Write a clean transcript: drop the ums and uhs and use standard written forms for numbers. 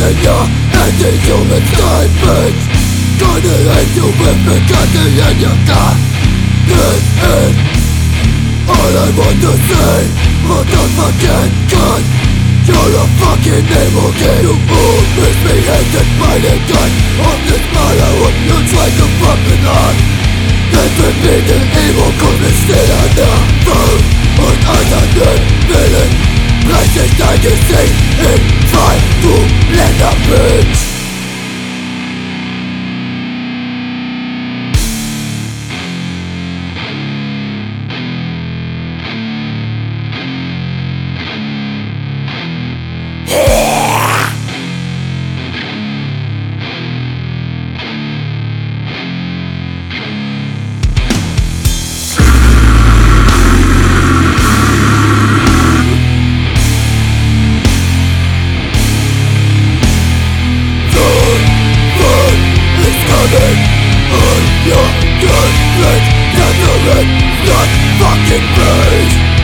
in your anti-human statement. Gonna hate you with me cutting in your car. This is all I want to say. Oh, don't forget God, you're a fucking evil kid. You always be hated by the gun of this motherhood. You try to fuck me up. Das wird mir der Ego komplett still an der Welt. Und als an den Willen brech ich dein Gesicht in zwei, du Länderbitch. On your good place, gathering blood fucking face.